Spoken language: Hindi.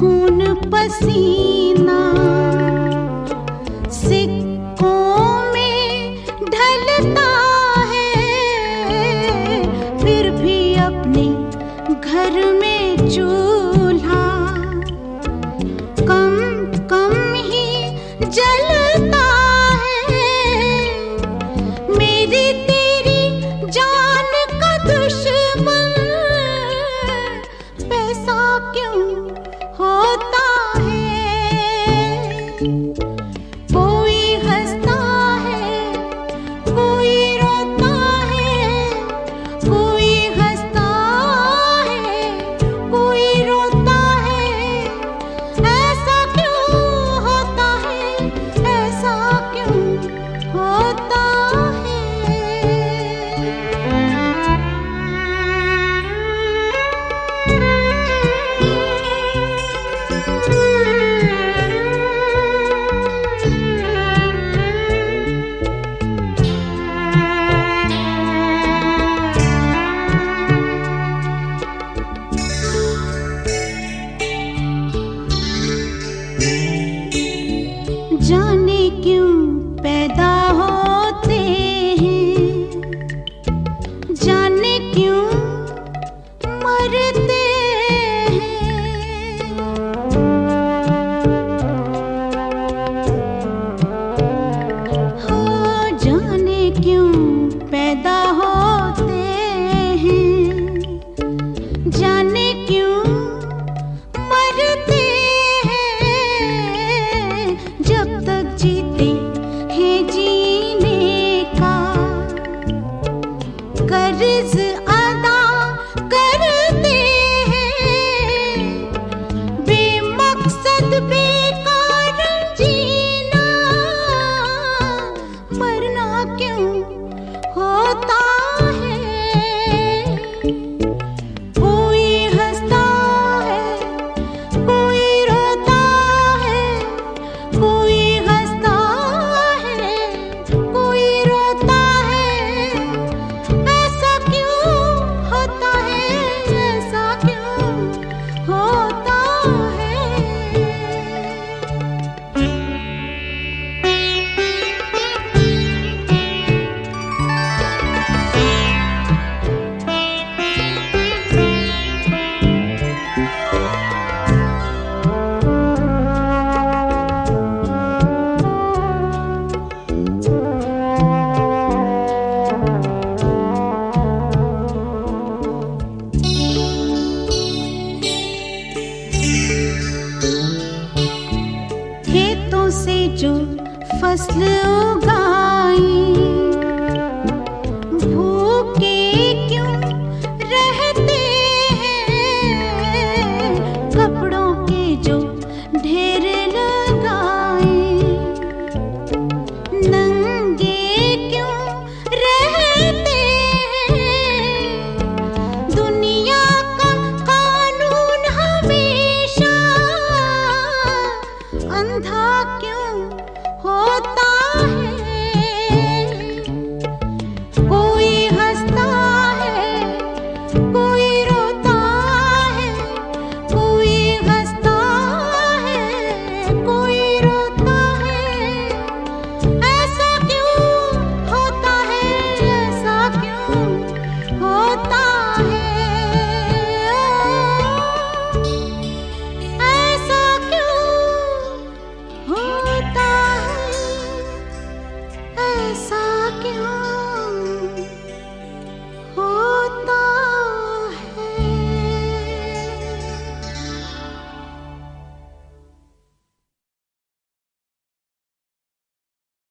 खून पसीना सिक्कों में ढलता है, फिर भी अपने घर में चूल्हा कम कम ही जलता है। मेरी तेरी जान का दुश्मन पैसा क्यों होता है? कोई हंसता है, कोई रोता है, कोई हंसता है, कोई रोता है। ऐसा क्यों होता है? ऐसा क्यों होता जाने क्यों पैदा होते हैं, जाने क्यों मरते हैं। हो जाने क्यों पैदा होते हैं, जाने क्यों मरते हैं। जब तक जीते हैं जीने का कर्ज अदा करते हैं। बेमकसद बेकार जीना, मरना क्यों होता है? कोई हंसता है, कोई रोता है, कोई हंसता है, कोई रोता है। ऐसा क्यों होता है? ऐसा क्यों होता है? खेतों से जो फसल उगाई, भूखे क्यों रहते हैं? कपड़ों के जो ढेर लगाए, नंगे क्यों रहते हैं? दुनिया का कानून हमेशा अंधा क्यों होता है? कोई हंसता है, कोई रोता है, कोई हंसता है, कोई रोता है। ऐसा क्यों होता है? ऐसा क्यों होता है? ऐसा क्यों होता है? ऐसा क्यों